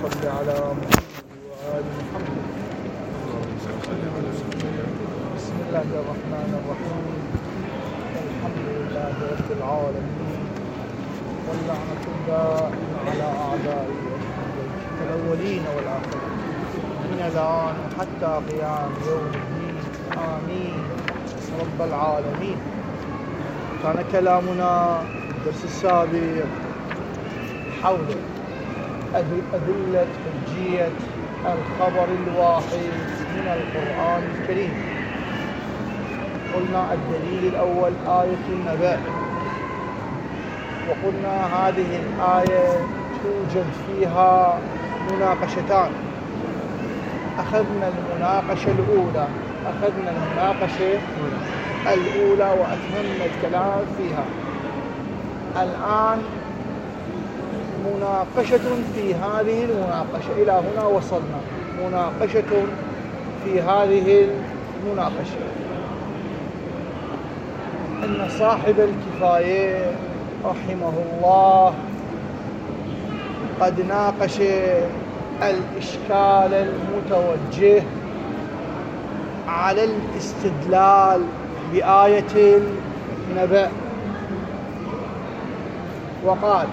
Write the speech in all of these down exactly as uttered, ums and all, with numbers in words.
صل على محمد وآل محمد. بسم الله الرحمن الرحيم. الحمد لله رب العالمين، واللعنة دائمة على أعدائه الأولين والآخرين من الآن حتى قيام يوم الدين. آمين رب العالمين. كان كلامنا الدرس السابق حول أدلة حجية الخبر الواحد من القرآن الكريم. قلنا الدليل الأول آية النبأ، وقلنا هذه الآية توجد فيها مناقشتان. أخذنا المناقشة الأولى أخذنا المناقشة الأولى وأتممنا الكلام فيها. الآن مناقشة في هذه المناقشة، إلى هنا وصلنا. مناقشة في هذه المناقشة إن صاحب الكفاية رحمه الله قد ناقش الإشكال المتوجه على الاستدلال بآية النبأ، وقال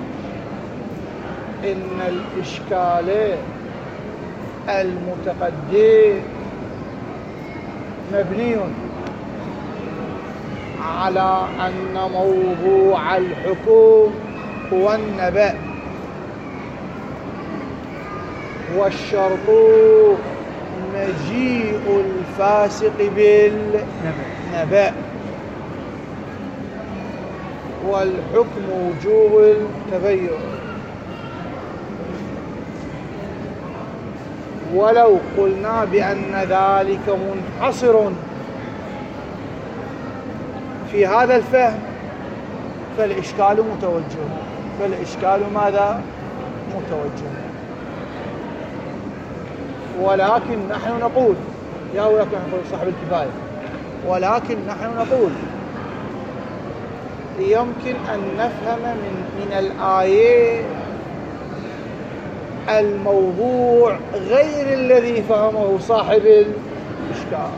إن الإشكال المتقدم مبني على أن موضوع الحكم هو النبأ، والشرط مجيء الفاسق بالنبأ، والحكم وجوب التبين. ولو قلنا بأن ذلك منحصر في هذا الفهم فالإشكال متوجه. فالإشكال ماذا؟ متوجه. ولكن نحن نقول يا ولكن نقول صاحب الكفاية ولكن نحن نقول يمكن أن نفهم من, من الآية الموضوع غير الذي فهمه صاحب الإشكال،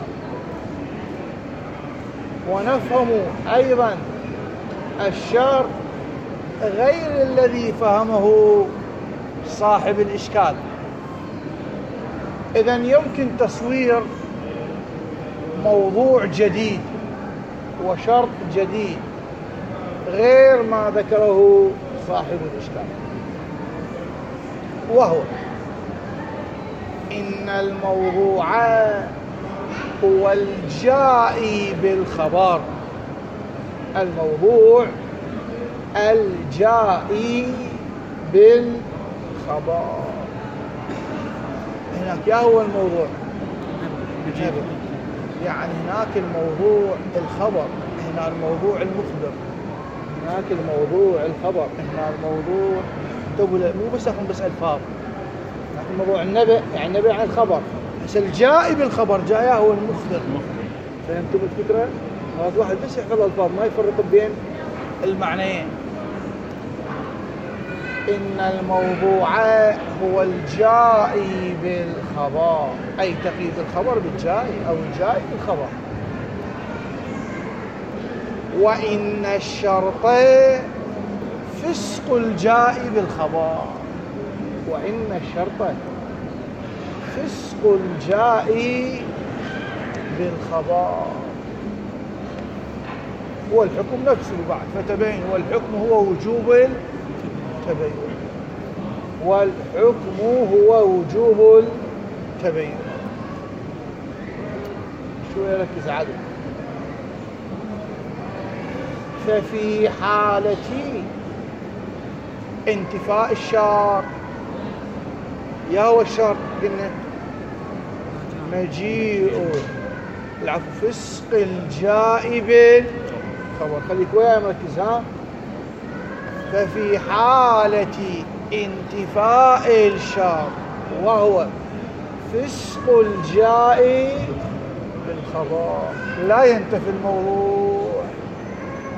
ونفهم أيضا الشرط غير الذي فهمه صاحب الإشكال. إذن يمكن تصوير موضوع جديد وشرط جديد غير ما ذكره صاحب الإشكال، وهو إن الموضوع هو الجائي بالخبر. الموضوع الجائي بالخبر. هناك يا هو الموضوع يعني هناك الموضوع الخبر، هنا الموضوع المخبر، هناك الموضوع الخبر، هنا الموضوع مو بس أخذ بس ألفاظ. موضوع النبأ يعني النبأ عن الخبر، بس الجائي بالخبر جاء هو المخبر. فهمتم الفكرة؟ هذا واحد بس يحفظ الألفاظ ما يفرق بين المعنيين. إن الموضوع هو الجائي بالخبر، أي تقييد الخبر بالجائي أو الجائي بالخبر. وإن الشرط فسق الجائي بالخبر. وإن الشرط فسق الجائي بالخبر. والحكم نفسه بعد فتبين، والحكم هو وجوب التبين. والحكم هو وجوب التبين. شو يركز عليه؟ ففي حالة انتفاء الشرط، يا هو الشرط قلنا مجيء العفو فسق الجائي بالخبر. خليك ويا مركز ها. ففي حالة انتفاء الشرط وهو فسق الجائي بالخبر لا ينتفي الموضوع.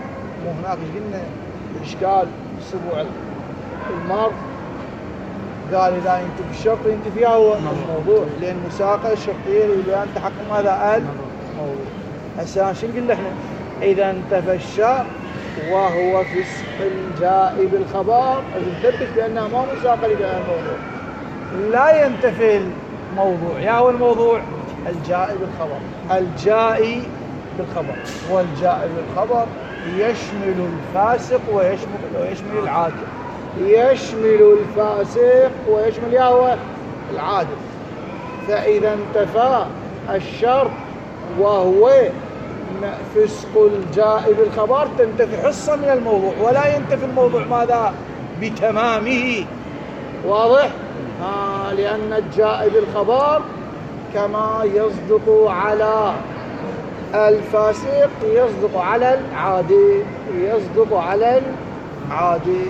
مو هناك قلنا الإشكال الأسبوع الماضي قال إذا ينتفي الشرط ينتفي هو الموضوع، لأن المساقة الشرطية لبيان تحكم هذا الموضوع. هسه شو نقول احنا؟ إذا انتفى الشرط وهو فسق الجاء بالخبر، نثبت بأنها ما مساقة لبيان الموضوع. لا ينتفي الموضوع، يا هو الموضوع الجاء بالخبر، الجاء بالخبر، والجاء بالخبر يشمل الفاسق ويشمل ويشمل العادل، يشمل الفاسق ويشمل يا هو العادل. فإذا انتفى الشرط وهو فسق الجاء بالخبر تنتفي حصة من الموضوع، ولا ينتفي الموضوع ماذا بتمامه. واضح؟ آه لأن الجاء بالخبر كما يصدق على الفاسق يصدق على العادل، يصدق على العادل.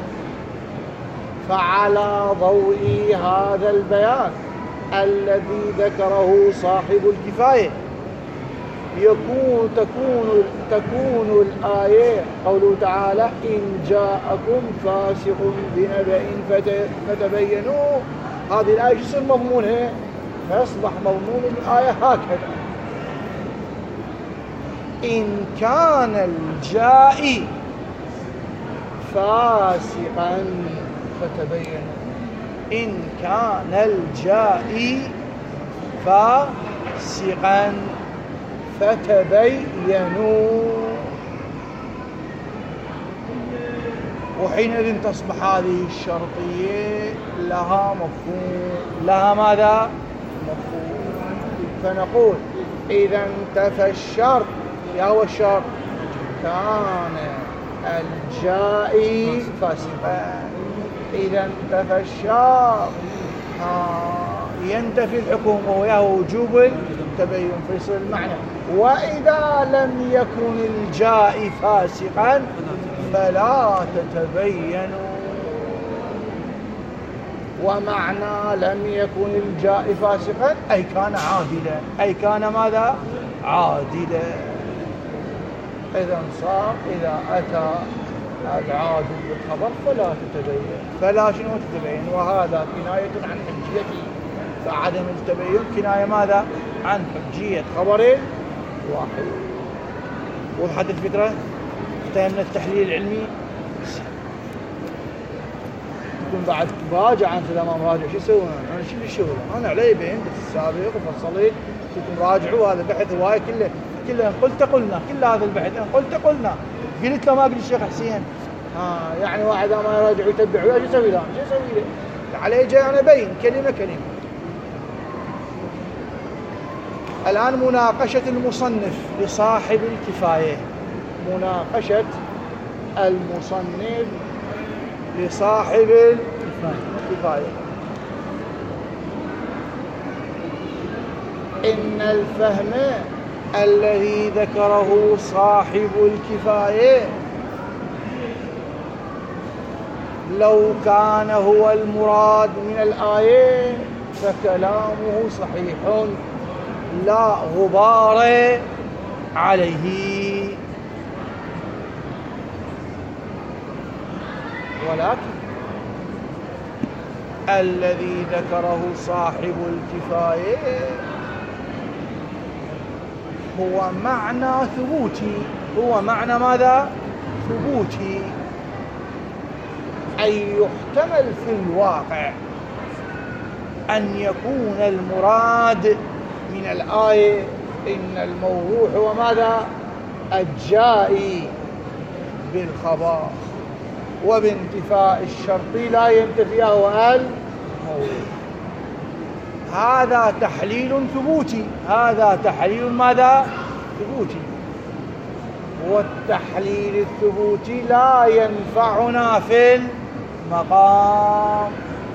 فعلى ضوء هذا البيان الذي ذكره صاحب الكفاية يكون تكون تكون الآية قوله تعالى إن جاءكم فاسق بنبأ فتبينوا. هذه الآية شو يصير مضمونها؟ فيصبح مضمون الآية هكذا: إن كان الجائي فاسقا فتبينوا. إن كان الجائي فاسقا فتبينوا. وحينئذ تصبح هذه الشرطية لها مفهوم، لها ماذا؟ مفهوم. فنقول إذا انتفى الشرط، يا هو الشرط كان الجائي فاسقا. إذا انتفى الشرط ينتفي الحكم وياه وجوب التبين فيصير المعنى. وإذا لم يكن الجائي فاسقا فلا تتبينوا. ومعنى لم يكن الجائي فاسقا أي كان عادلا، أي كان ماذا؟ عادلا. إذا صار إذا أتى العادل بالخبر فلا تتبين، فلا شنو تتبين، وهذا كناية عن حجيته. فعدم التبين كناية ماذا؟ عن حجية خبر واحد. وضحت الفكرة؟ انتهينا التحليل العلمي. يكون بعد راجع أنت لما مراجع شو يسوون؟ أنا شو الشغل؟ أنا علي بهندسة السابق وفصلت كنتم راجعوا هذا البحث هواي كله كله قلت قلنا كل هذا البحث قلت قلنا قلت له ما قلت الشيخ حسين. ها يعني واحد ما يراجع ويتبع ويا شو يسوي له؟ شو يسوي له؟ عليه جاي أنا أبين كلمة كلمة. الآن مناقشة المصنف لصاحب الكفاية، مناقشة المصنف لصاحب الكفاية. إن الفهم الذي ذكره صاحب الكفاية لو كان هو المراد من الآية فكلامه صحيح لا غبار عليه. ولكن الذي ذكره صاحب الكفاية هو معنى ثبوتي، هو معنى ماذا؟ ثبوتي، أي يحتمل في الواقع أن يكون المراد من الآية إن الموضوع هو ماذا؟ الجائي بالخبر، وبانتفاء الشرط لا ينتفي هو الموضوع. هذا تحليل ثبوتي، هذا تحليل ماذا؟ ثبوتي. والتحليل الثبوتي لا ينفعنا في المقام،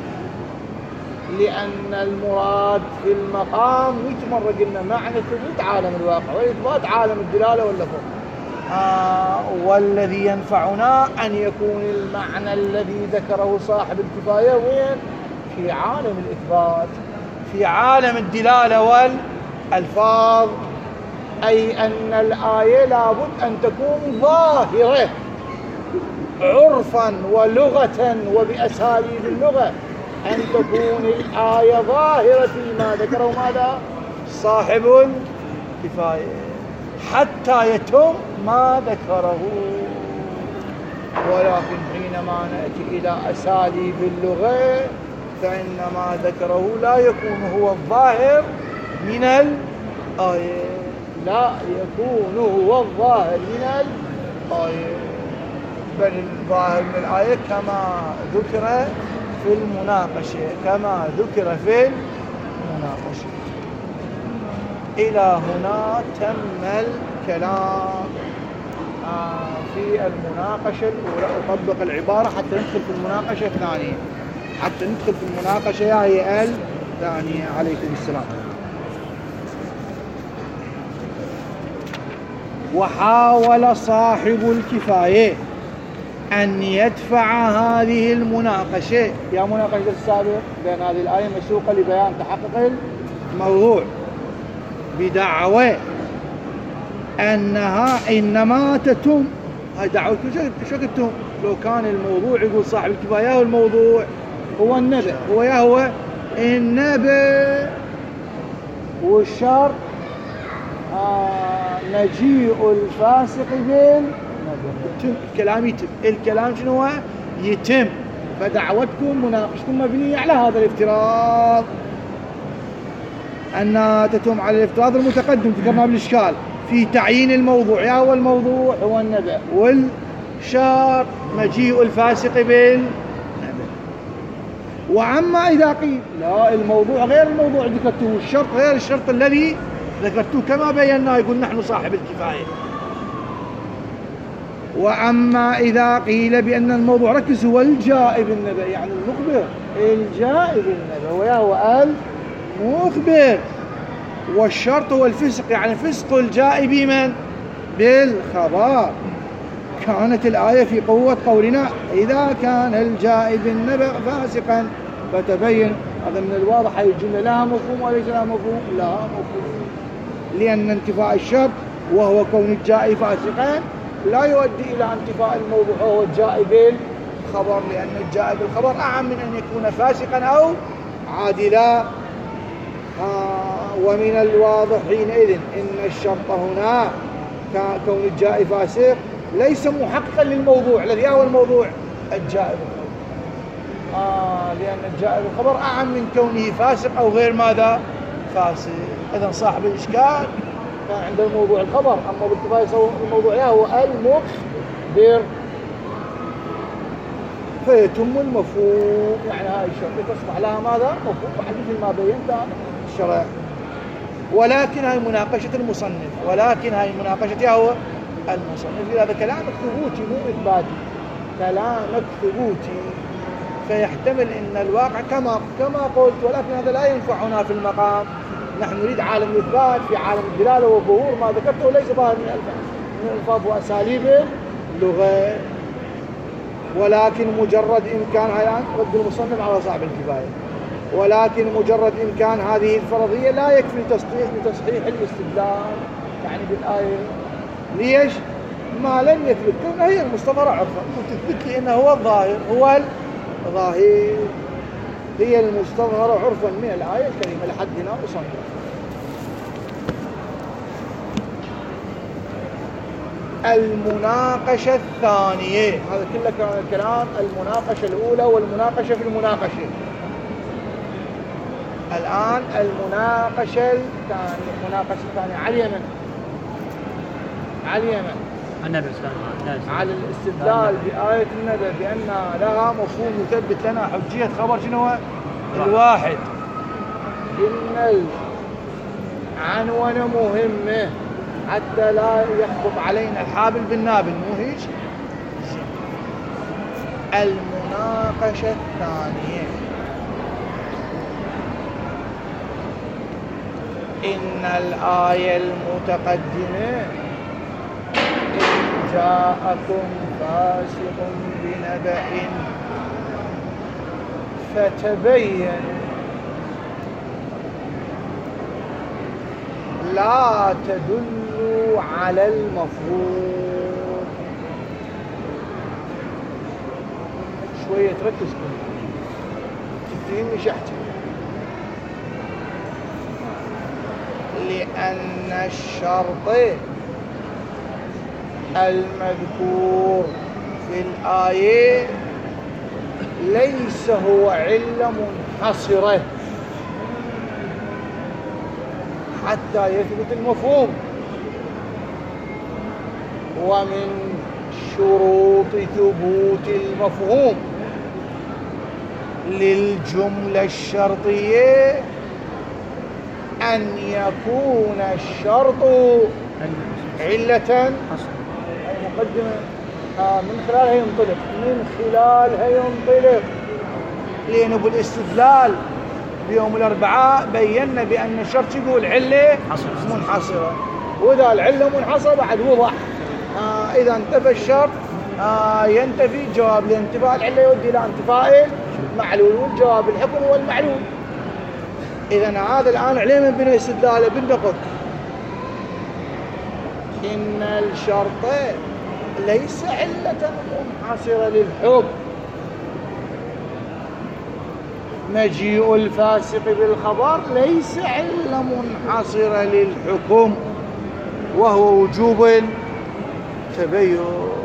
لأن المراد في المقام يتمر قلنا معنى الثبوت عالم الواقع والإثبات عالم الدلالة واللفظ. آه والذي ينفعنا أن يكون المعنى الذي ذكره صاحب الكفاية وين؟ في عالم الإثبات، في عالم الدلالة والألفاظ، أي أن الآية لابد أن تكون ظاهرة عرفا ولغة وبأساليب اللغة، أن تكون الآية ظاهرة فيما ذكره ماذا؟ صاحب الكفاية حتى يتم ما ذكره. ولكن حينما نأتي إلى أساليب اللغة فإن ما ذكره لا يكون هو الظاهر من الآية، لا يكون هو الظاهر من الآية، بل الظاهر من الآية كما ذكر في المناقشة، كما ذكر في المناقشة. إلى هنا تم الكلام في المناقشة الأولى. أطبق العبارة حتى ندخل في المناقشة الثانية، حتى ندخل في المناقشة هي الثانية. عليكم السلام. وحاول صاحب الكفاية أن يدفع هذه المناقشة، يا مناقشة السابق بين هذه الآية مسوقة لبيان تحقق الموضوع، بدعوى أنها إنما تتم. هاي دعوتكم شو قلتم؟ لو كان الموضوع يقول صاحب الكفاية والموضوع هو النبأ، هو يا هو النبأ، والشر آه مجيء الفاسق بالنبأ. الكلام يتم، الكلام شنو هو؟ يتم. فدعوتكم مناقشتكم مبنية على هذا الافتراض، أنها تتم على الافتراض المتقدم ذكرناه بالإشكال في تعيين الموضوع، يا هو الموضوع هو النبأ، والشر مجيء الفاسق بالنبأ. وعما إذا قيل لا الموضوع غير الموضوع ذكرته، والشرط غير الشرط الذي ذكرته كما بينا، يقول نحن صاحب الكفاية. وعما إذا قيل بأن الموضوع ركز هو الجاء بالنبأ، يعني المخبر، الجاء بالنبأ ويا هو المخبر، والشرط هو الفسق، يعني فسق الجاء بمن؟ بالخبر. كانت الآية في قوة قولنا إذا كان الجاء بالنبأ فاسقا فتبين. هذا من الواضح هذه الجملة لها مفهوم وليس لها مفهوم؟ لا مفهوم، لأن انتفاء الشرط وهو كون الجاء فاسقا لا يؤدي إلى انتفاء الموضوع وهو الجاء بالخبر، لأن الجاء بالخبر أعم من أن يكون فاسقا أو عادلا. آه ومن الواضح حينئذ إن الشرط هنا كون الجاء فاسق ليس محققا للموضوع الذي هو الموضوع الجاء بالخبر، آه لأن الجاء بالخبر أعم من كونه فاسق أو غير ماذا؟ فاسق. إذن صاحب الإشكال كان عند الموضوع الخبر، أما بالكفاية الموضوع هو المخبر، فيتم المفهوم، يعني هاي الشرط تصبح لها ماذا؟ مفهوم، مثل ما بينت الشرع. ولكن هاي مناقشة المصنف، ولكن هاي مناقشة هو المصنف. هذا كلامك ثبوتي مو إثباتي، كلامك ثبوتي، فيحتمل أن الواقع كما كما قلت، ولكن هذا لا ينفعنا في المقام. نحن نريد عالم الإثبات في عالم الدلالة والظهور، ما ذكرته ليس ظاهر من الألفاظ وأساليب اللغة. ولكن مجرد إمكان، هاي الآن رد المصنف على صاحب الكفاية، ولكن مجرد إمكان هذه الفرضية لا يكفي لتصحيح لتصحيح الاستدلال يعني بالآية. ليش؟ ما لم يثبت كونه هي المستظهرة عرفا، وتثبت لي أنه هو الظاهر، هو الظاهر، هي المستظهرة عرفا من الآية الكريمة. لحد هنا وصلنا. المناقشة الثانية، هذا كله كان الكلام المناقشة الأولى والمناقشة في المناقشة. الآن المناقشة الثانية، المناقشة الثانية على اليمن، على اليمن النبي على الاستدلال بآية النبأ بأن لها مفهوم يثبت لنا حجية خبر شنو هو؟ الواحد. إن العنوان مهمة حتى لا يخبط علينا الحابل بالنابل، مو هيك؟ المناقشة الثانية، إن الآية المتقدمة إن جاءكم فاسق بنبأ فتبين لا تدل على المفروض. شوية تركز كده. تهمني شحتي. لأن الشرط المذكور في الآية ليس هو علة منحصرة حتى يثبت المفهوم. ومن شروط ثبوت المفهوم للجملة الشرطية أن يكون الشرط علة مقدمة آه من خلالها ينطلق من خلالها ينطلق لأنه بالاستدلال بيوم الأربعاء بينا بأن الشرط يقول علة منحصرة، وإذا العلة منحصرة بعد وضح آه إذا انتفى الشرط آه ينتفي جواب لانتفاء العلة يؤدي إلى انتفاء المعلول، والجواب الحكم هو المعلول. إذا هذا الآن علم بين الاستدلال بالنقط إن الشرط ليس علة منحصرة للحكم. مجيء الفاسق بالخبر ليس علة منحصرة للحكم، وهو وجوب التبين.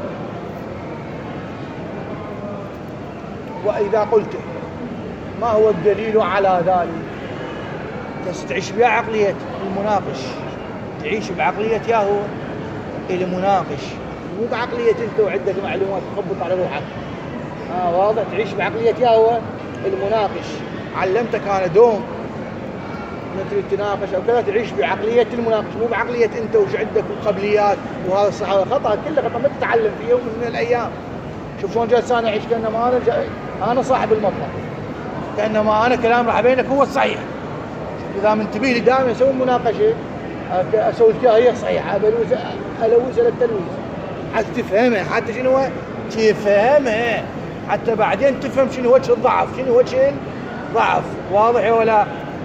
وإذا قلت ما هو الدليل على ذلك تستعيش بها عقلية المناقش، تعيش بعقلية ياهو المناقش، مو بعقلية انت وعندك معلومات تخبط على روحك. آه واضح، تعيش بعقلية ياهو المناقش. علمتك انا دوم مثل تناقش او كذا، تعيش بعقلية المناقش مو بعقلية انت وش عندك القبليات. وهذا الصح خطأ، كله خطأ، ما تتعلم في يوم من الايام. شوف شلون جالس انا اعيش كانما انا جا... انا صاحب المطلب، كانما انا كلام راح بينك هو الصحيح. اذا منتبه لي دائما اسوي مناقشه اسوي فيها هي صحيحه، بلوز الوز للتلويز حتى تفهمها، حتى شنو تفهمها، حتى بعدين تفهم شنو وجه الضعف، شنو وجه الضعف. واضح ولا؟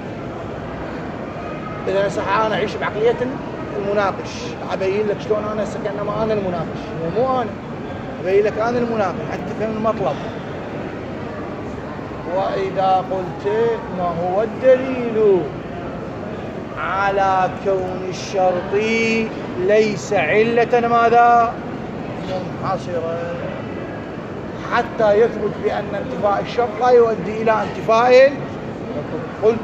اذا صح انا اعيش بعقليه المناقش، ابين لك شلون انا كانما انا المناقش ومو انا، ابين لك انا المناقش حتى تفهم المطلب. وإذا قلت ما هو الدليل على كون الشرط ليس علة ماذا منحصرة حتى يثبت بأن انتفاء الشرط لا يؤدي إلى انتفاء، قلت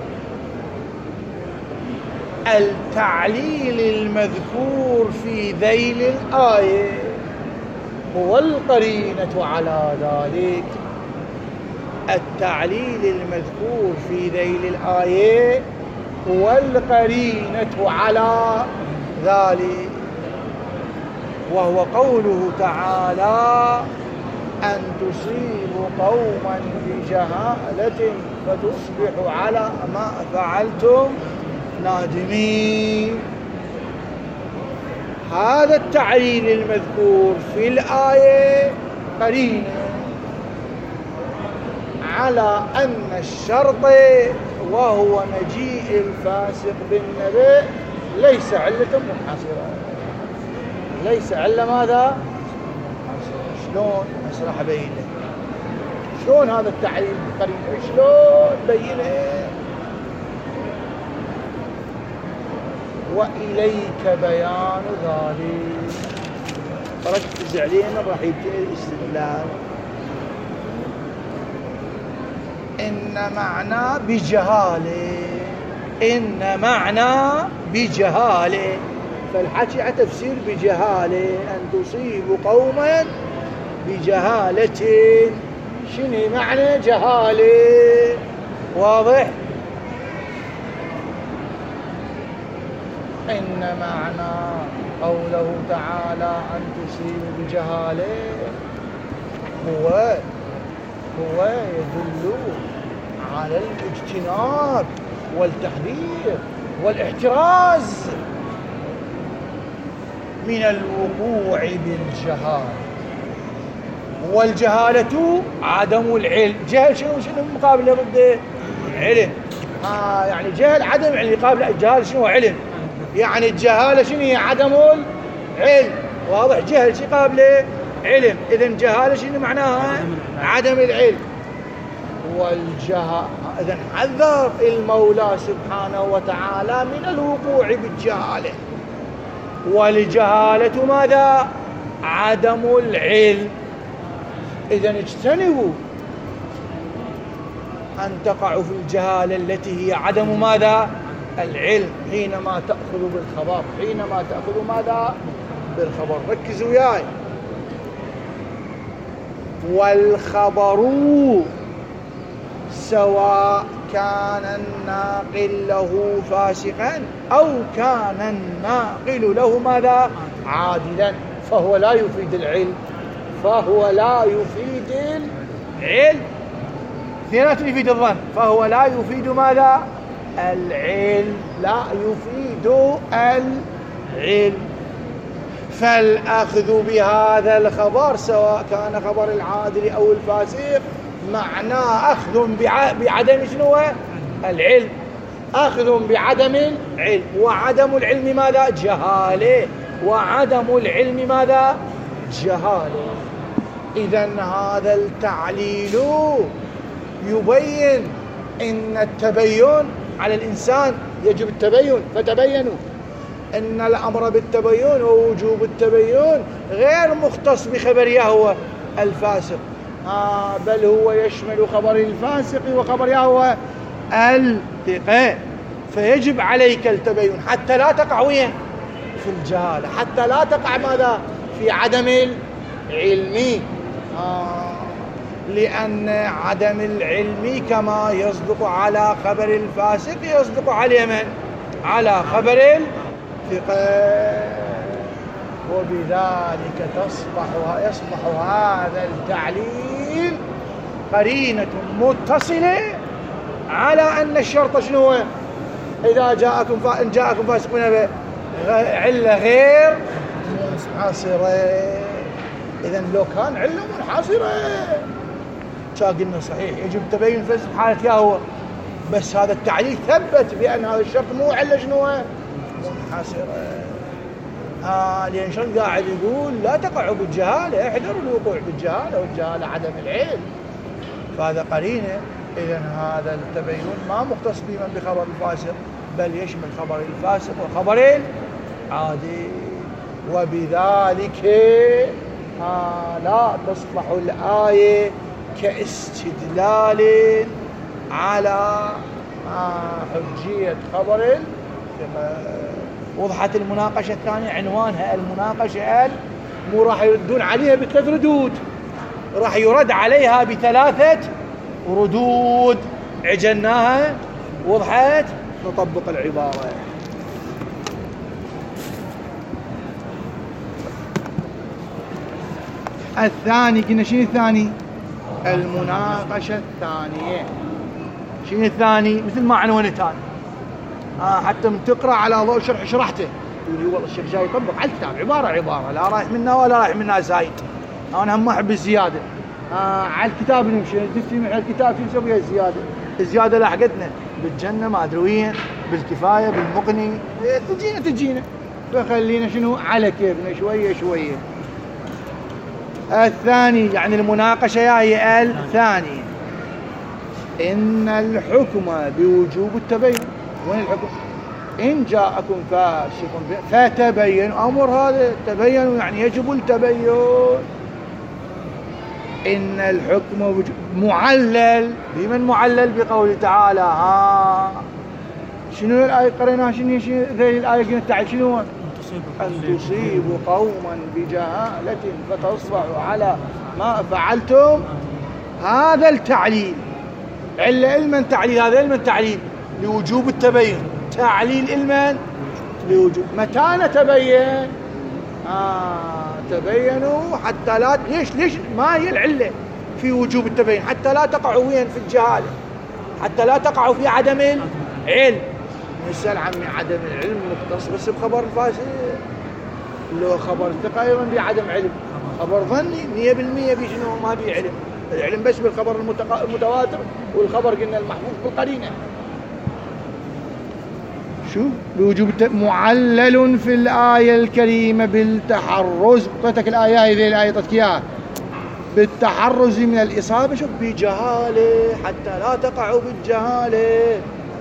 التعليل المذكور في ذيل الآية هو القرينة على ذلك. التعليل المذكور في ذيل الآية هو القرينة على ذلك، وهو قوله تعالى أن تصيبوا قوما بجهالة فتصبحوا على ما فعلتم نادمين. هذا التعليل المذكور في الآية قرينة على أن الشرط وهو مجيء الفاسق بالنبي ليس علة منحصرة، ليس علة ماذا؟ شلون؟ أسرح بينه شلون هذا التعليل بالقرينة، شلون بينه؟ وإليك بيان ذلك. ركز علينا راح يبتدي الاستدلال. إن معنى بجهالة، إن معنى بجهالة، فالحكي على تفسير بجهالة، أن تصيب قوما بجهالة. شنو معنى جهالة؟ واضح؟ إن معنى قوله تعالى أن تصيب بجهالة هو هو يدل على الاجتناب والتحذير والاحتراز من الوقوع بالجهالة. والجهالة عدم العلم. جهل شنو شنو مقابل ضد علم؟ آه يعني جهل عدم علم يقابل الجهال شنو علم؟ يعني الجهالة شنو هي؟ عدم العلم. واضح؟ جهل شي قابله علم. إذن جهالة شنو معناها؟ عدم العلم. والجهالة. إذن حذر المولى سبحانه وتعالى من الوقوع بالجهالة. والجهالة ماذا؟ عدم العلم. إذن اجتنبوا أن تقعوا في الجهالة التي هي عدم ماذا؟ العلم، حينما تأخذوا بالخبر، حينما تأخذوا ماذا؟ بالخبر. ركزوا وياي. والخبر سواء كان الناقل له فاسقا أو كان الناقل له ماذا؟ عادلا، فهو لا يفيد العلم، فهو لا يفيد العلم. اثنينات يفيد الظن، فهو لا يفيد ماذا؟ العلم، لا يفيد العلم. فالأخذ بهذا الخبر سواء كان خبر العادل أو الفاسق معناه أخذ بعدم شنو؟ العلم، أخذ بعدم العلم. وعدم العلم ماذا؟ جهالة. وعدم العلم ماذا؟ جهالة. إذن هذا التعليل يبين إن التبين على الإنسان، يجب التبين، فتبينوا. إن الأمر بالتبين ووجوب التبين غير مختص بخبر يهوى الفاسق، آه بل هو يشمل خبر الفاسق وخبر يهوى الثقة. فيجب عليك التبين حتى لا تقع وين؟ في الجهالة، حتى لا تقع ماذا؟ في عدم العلم. آه لأن عدم العلم كما يصدق على خبر الفاسق يصدق على من؟ على خبر الثقة. وبذلك تصبح يصبح هذا التعليل قرينة متصلة على أن الشرط شنو؟ إذا جاءكم فا... إن جاءكم فاسق بنبأ علة غير منحصرة. إذن لو كان علة منحصرة قلنا صحيح يجب تبين في حالة يهوى، بس هذا التعليل ثبت بأن هذا الشرط مو علة شنو؟ منحصرة. آه لأن شرط قاعد يقول لا تقعوا بالجهالة، احذروا الوقوع بالجهالة، والجهالة عدم العلم. فهذا قرينة. إذن هذا التبين ما مختص بمن بخبر الفاسق، بل يشمل خبر الفاسق وخبر العادل. وبذلك آه لا تصبح الآية كاستدلال على آه حجية خبر. وضحت المناقشة الثانية عنوانها المناقشة مو راح يردون عليها بثلاث ردود، راح يرد عليها بثلاثة ردود. عجلناها، وضحت، نطبق العبارة. الثاني كنا شنو الثاني؟ المناقشة الثانية. شنو الثاني؟ مثل ما عنوانه ثاني. آه حتى من تقرأ على ضوء شرح شرحته تقول والله الشيخ جاي يطبق على الكتاب عبارة عبارة، لا رايح منا ولا رايح منا زايد. أنا هم ما أحب الزيادة. آه على الكتاب نمشي، نستمع على الكتاب شو نسوي الزيادة؟ الزيادة لاحقتنا بالجنة ما أدري وين، بالكفاية، بالمقني، تجينا تجينا. فخلينا شنو على كيفنا شوية شوية. الثاني يعني المناقشة هي الثانية. إن الحكم بوجوب التبين. وين الحكم؟ إن جاءكم فاسق فتبينوا، أمر هذا تبينوا يعني يجب التبين. إن الحكم معلل بمن؟ معلل بقوله تعالى. ها شنو الآية قريناها؟ شنو ذي الآية قلنا تعال شنو؟ أن تصيبوا قوما بجهالة فتصبحوا على ما فعلتم. هذا التعليل علة علما تعليل، هذا علما تعليل لوجوب التبين، تعليل علما لوجوب. متى نتبين؟ آه تبينوا حتى لا ليش ليش ما هي العلة في وجوب التبين؟ حتى لا تقعوا وين؟ في الجهالة، حتى لا تقعوا في عدم العلم. نسأل عن عدم العلم مختص بس بخبر الفاسق، لو خبر الثقة أيضا بعدم علم، خبر ظني مية بالمية بشنو؟ ما بي علم. العلم بس بالخبر المتواتر، والخبر قلنا المحفوظ بالقرينة. شو بوجوب معلل في الآية الكريمة بالتحرز. قلتك الآية هذه الآية طتك إياها بالتحرز من الإصابة، شوف بجهالة حتى لا تقعوا بالجهالة.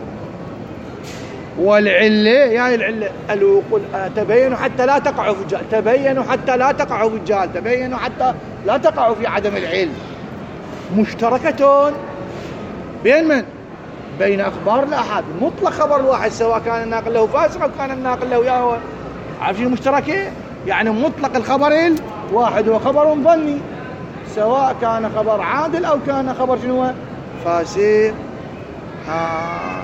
والعلة يعني العلة الوقول تبينوا حتى لا تقعوا في الجهال، تبينوا حتى لا تقعوا في الجهال، تبينوا حتى لا تقعوا في عدم العلم. مشتركة بين من؟ بين أخبار الآحاد، مطلق خبر الواحد سواء كان الناقل له فاسق أو كان الناقل له ياهو. عارفين المشتركة؟ يعني مطلق الخبر الواحد هو خبر ظني، سواء كان خبر عادل أو كان خبر شنو فاسق. ها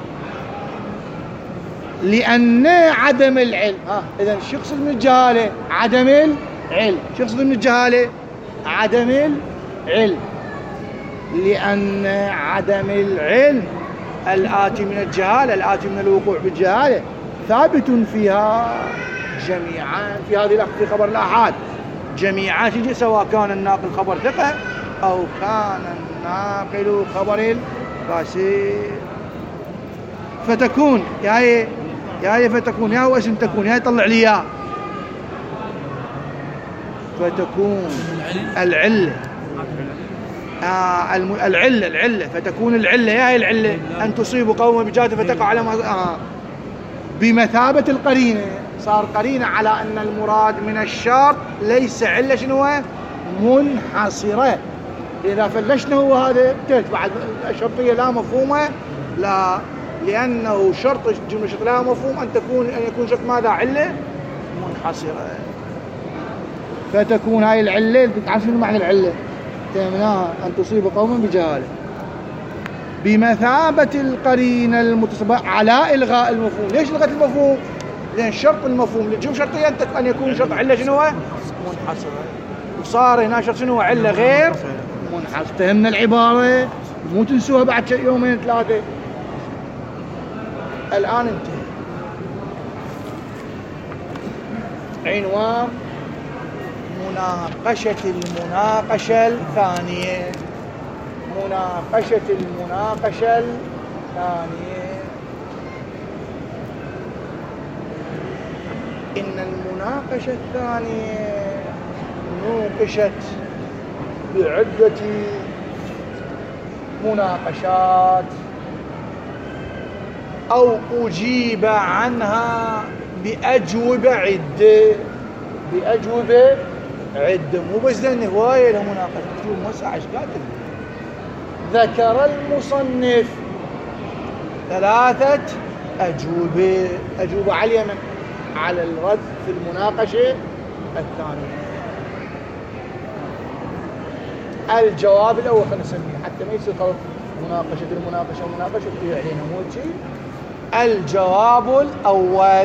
لأن عدم العلم، ها إذا شو يقصد من الجهالة؟ عدم العلم. شو يقصد من الجهالة؟ عدم العلم. لأن عدم العلم الآتي من الجهالة، الآتي من الوقوع بالجهالة، ثابت فيها جميعا في هذه في خبر الآحاد جميعا، سواء كان الناقل خبر ثقة أو كان الناقل خبر فاسق. فتكون يا هي يا هي فتكون يا هو اسم تكون يا يطلع لي اياه. فتكون العلة آه العلة العلة فتكون العلة يا هي العلة أن تصيب قوما بجهالة فتقع على ما آه بمثابة القرينة. صار قرينة على أن المراد من الشرط ليس علة شنو منحصرة. إذا فلشنا هو هذا بعد الشرطية لا مفهومة، لا، لأنه شرط جملة شرط لها مفهوم أن تكون أن يكون شرط ماذا؟ علة منحصرة. فتكون هاي العلة، تعرف شنو معنى العلة؟ تهمناها أن تصيب قوما بجهالة بمثابة القرينة المتصبة على إلغاء المفهوم. ليش لغت المفهوم؟ لأن شرط المفهوم للجملة شرطية أن يكون شرط علة شنو منحصرة، وصار هنا شرط شنو علة غير منحصرة. فهمنا العبارة؟ مو تنسوها بعد يومين ثلاثة. الآن انتهى عنوان مناقشة المناقشة الثانية. مناقشة المناقشة الثانية. إن المناقشة الثانية نوقشت بعدة مناقشات أو أجيب عنها بأجوبة عدة. بأجوبة عدة، مو بس لأن هواية له مناقشة. شوف مساء ايش قاتل. ذكر المصنف ثلاثة أجوبة. أجوبة على اليمن على الرد في المناقشة الثانية. الجواب الأول خلينا نسميه حتى ما يصير خلط مناقشة المناقشة ومناقشة فيها علينا مو شيء. الجواب الأول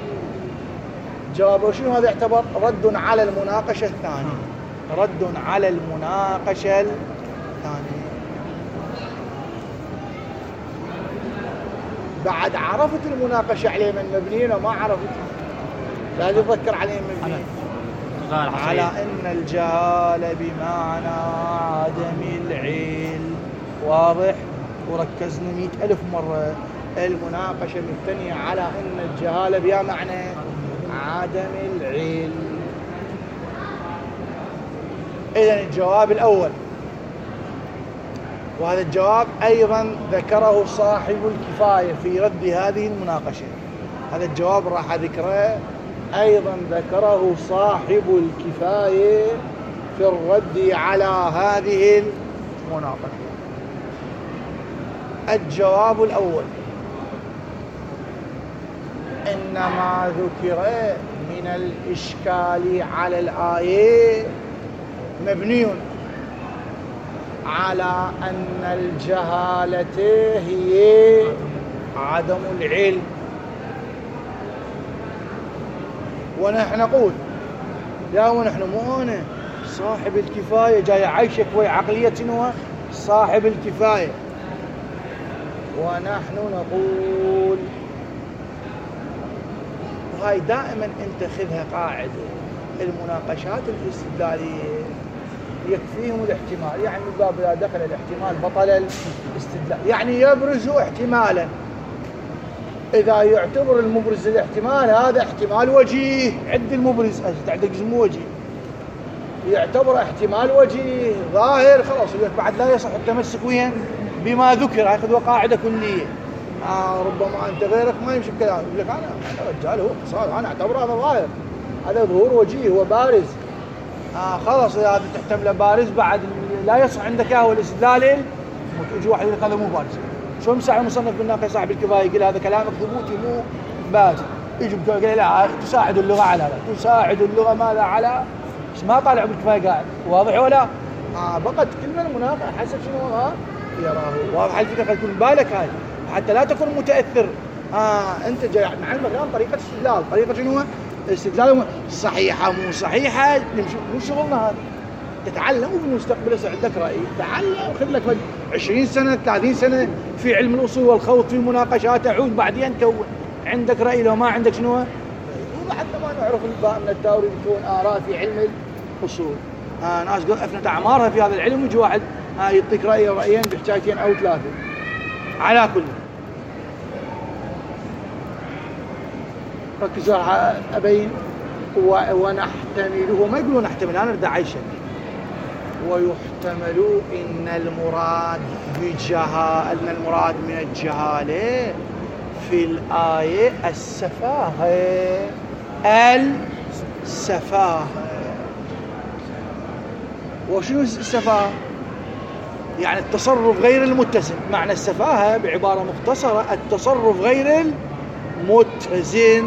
جواب شنو هذا؟ يعتبر رد على المناقشة الثانية. رد على المناقشة الثانية. بعد عرفت المناقشة عليه من مبنيين وما عرفت، لا تتذكر عليه مبنيين على أن الجهالة بمعنى عدم العلم. واضح؟ وركزنا مئة ألف مرة. المناقشة مبتنية على أن الجهالة بها معنى عدم العلم. إذن الجواب الأول، وهذا الجواب أيضا ذكره صاحب الكفاية في رد هذه المناقشة. هذا الجواب راح أذكره أيضا ذكره صاحب الكفاية في الرد على هذه المناقشة. الجواب الأول: إنما ذكر من الإشكال على الآية مبني على أن الجهالة هي عدم العلم. ونحن نقول يا ونحن مو أنا صاحب الكفاية جاي عايشك ويا عقلية شنو صاحب الكفاية. ونحن نقول، وهاي دائما انت خذها قاعدة، المناقشات الاستدلالية يكفيهم الاحتمال، يعني من باب لا دخل الاحتمال بطل الاستدلال، يعني يبرز احتمالا. إذا يعتبر المبرز الاحتمال هذا احتمال وجيه، عد المبرز عندك جزم وجيه، يعتبر احتمال وجيه ظاهر، خلاص بعد لا يصح التمسك وين بما ذكر، ياخذ قاعده كليه. آه ربما انت غيرك ما يمشي بكلام، يقول لك انا انا رجال هو اقتصاد، انا اعتبره هذا ظاهر، هذا ظهور وجيه هو بارز. آه خلاص اذا هذا تحتمله بارز بعد لا يصح عندك اياه الاستدلال. يجي واحد يقول لك هذا مو بارز، شو مساعد المصنف بالناقه صاحب الكفايه يقول هذا كلامك ثبوتي مو بارز، يجي يقول لا تساعد اللغه على هذا، تساعد اللغه ماذا على ما طالع بالكفايه قاعد، واضح ولا؟ آه بقت كلمه المناقشه حسب شنو ها يراه، واضح الفكره، خلي يكون بالك هاي حتى لا تكون متاثر. آه انت جاي معلمك الان طريقه استدلال، طريقه شنو؟ استدلال صحيحه مو صحيحه، مو شغلنا هذا. تتعلم وفي المستقبل يصير عندك راي، تعلم خذ لك عشرين سنه ثلاثين سنه في علم الاصول والخوض في المناقشات، تعود بعدين كون عندك راي. لو ما عندك شنو؟ حتى ما نعرف الباء من التاوري يكون آراء في علم الأصول. آه ناس أفنت أعمارها في هذا العلم، ويجي واحد آه يعطيك رأي رأيين بحكايتين أو ثلاثة. على كل ركزوا أبين ونحتمله، ما يقولون نحتمل، أنا أريد أعيشك. ويحتمل إن المراد بجهالة، أن المراد من الجهالة في الآية السفاهة، السفاهة. وشنو السفاهة؟ يعني التصرف غير المتزن. معنى السفاهة بعبارة مختصرة التصرف غير المتزن.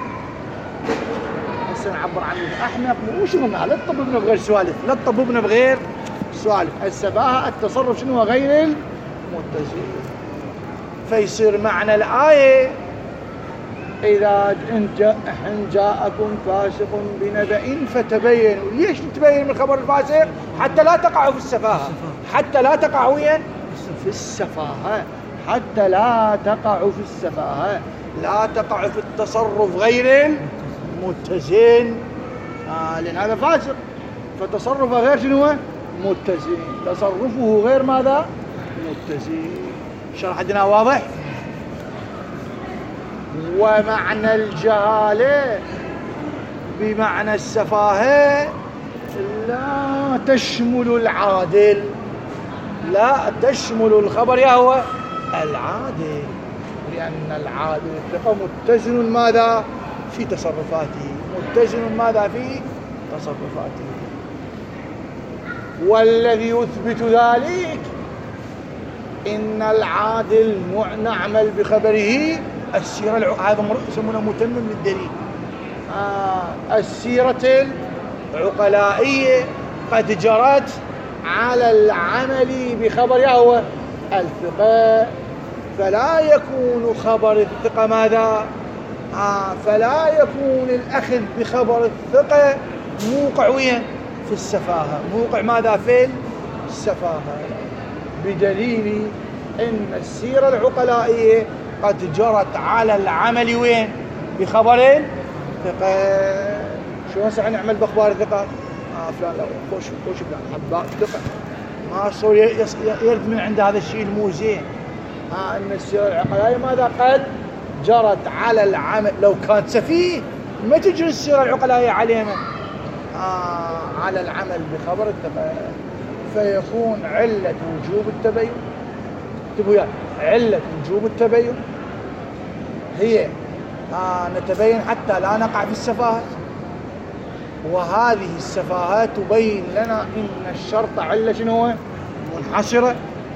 هسه نعبر عن الأحمق، مو شغلنا، لا تطببنا بغير سوالف، لا تطببنا بغير سوالف. السفاهة التصرف شنو؟ غير المتزن. فيصير معنى الآية إذا إن جاءكم فاسق بنبأ فتبينوا. ليش نتبين من خبر الفاسق؟ حتى لا تقعوا في السفاهة، حتى لا تقعوا وين؟ في السفاهة، حتى لا تقعوا في السفاهة، لا تقعوا في التصرف غير المتزن. آه لأن هذا فاسق، فتصرفه غير شنو؟ متزن، تصرفه غير ماذا؟ متزن. شرح عندنا واضح؟ ومعنى الجهالة بمعنى السفاهة لا تشمل العادل، لا تشمل الخبر يا هو العادل، لأن العادل الثقة متزن ماذا؟ في تصرفاته، متزن ماذا؟ في تصرفاته. والذي يثبت ذلك إن العادل نعمل بخبره السيرة الع... هذا يسمونه متمم للدليل. آه السيرة العقلائية قد جرت على العمل بخبر يهوى الثقة، فلا يكون خبر الثقة ماذا؟ آه فلا يكون الأخذ بخبر الثقة موقع وين؟ في السفاهة، موقع ماذا؟ في السفاهة، بدليل إن السيرة العقلائية قد جرت على العمل وين؟ بخبر الثقة. شو هسه نعمل بأخبار الثقة؟ آه فلان لو خوش خوش فلان حباء ثقة، ما صار يرد من عند هذا الشيء المو زين. آه إن السيرة العقلائية ماذا؟ قد جرت على العمل. لو كانت سفيه ما تجري السيرة العقلائية علينا. آه على العمل بخبر الثقة، فيكون علة وجوب التبين. اكتبوا يعني علة وجوب التبين هي آه نتبين حتى لا نقع في السفاهة، وهذه السفاهة تبين لنا إن الشرط علة شنو هو؟ منحصرة.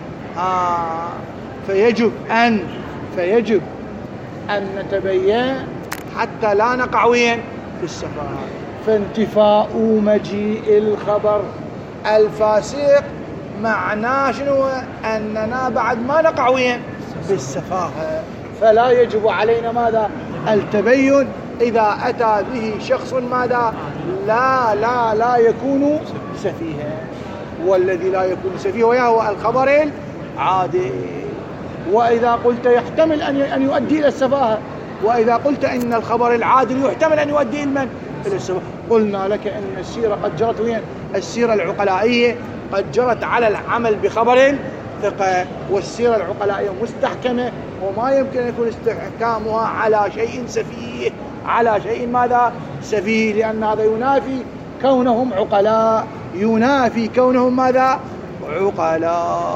آه فيجب أن فيجب أن نتبين حتى لا نقع وين؟ في السفاهة. فانتفاء مجيء الخبر الفاسق معناه شنو؟ أننا بعد ما نقع وين؟ بالسفاهة، فلا يجب علينا ماذا؟ التبين إذا أتى به شخص ماذا؟ لا لا لا يكون سفيها. والذي لا يكون سفيها وهو الخبر العادل. وإذا قلت يحتمل أن يؤدي إلى السفاهة، وإذا قلت إن الخبر العادل يحتمل أن يؤدي إلى من؟ إلى السفاهة. قلنا لك أن السيرة قد جرت وين؟ السيرة العقلائية قد جرت على العمل بخبر ثقة، والسيرة العقلائية مستحكمة وما يمكن أن يكون استحكامها على شيء سفيه، على شيء ماذا؟ سفيه، لأن هذا ينافي كونهم عقلاء ينافي كونهم ماذا؟ عقلاء.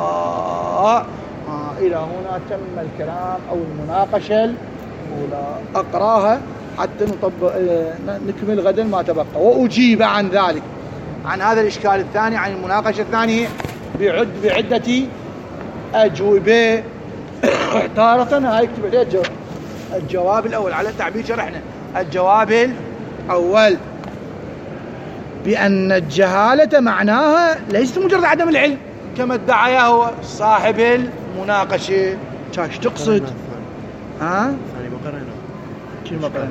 آه إلى هنا تم الكلام أو المناقشة الأولى. أقراها حتى نطبق نكمل غدا ما تبقى. وأجيب عن ذلك، عن هذا الإشكال الثاني، عن المناقشة الثانية بعد بعدة أجوبة. تارة هاي اكتب عليها الجواب. الجواب الأول على تعبير شرحنا. الجواب الأول بأن الجهالة معناها ليست مجرد عدم العلم كما ادعى هو صاحب المناقشة. شاش تقصد؟ ها؟ ثاني ما قرينا. شو ما قرينا؟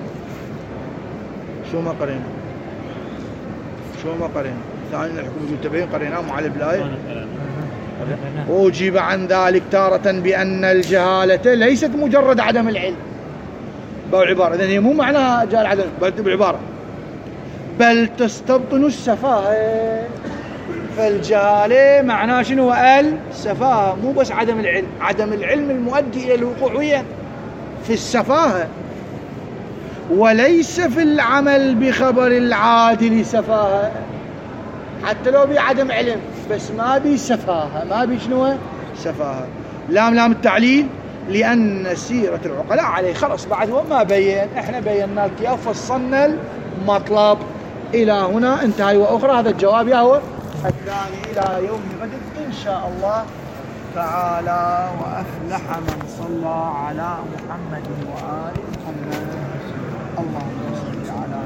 شو ما قرينا؟ شو ما قرينا؟ ثاني الحكم المتبعين قريناه مع البلاية. وأجيب عن ذلك تارة بأن الجهالة ليست مجرد عدم العلم. بعبارة إذن هي مو معناها جهل عدم، بل بعبارة بل تستبطن السفاهة. فالجهالة معناه شنو؟ السفاهة، مو بس عدم العلم. عدم العلم المؤدي إلى الوقوع وين؟ في السفاهة. وليس في العمل بخبر العادل سفاهة، حتى لو بعدم علم بس ما بي سفاهة، ما بي شنو؟ سفاهة. لام لام التعليل لأن سيرة العقلاء عليه. خلص بعد وما بين، احنا بينا لك اياه وفصلنا المطلب. إلى هنا انتهى. وأخرى هذا الجواب يهو الثاني إلى يوم غد إن شاء الله تعالى. وأفلح من صلى على محمد وآل محمد. اللهم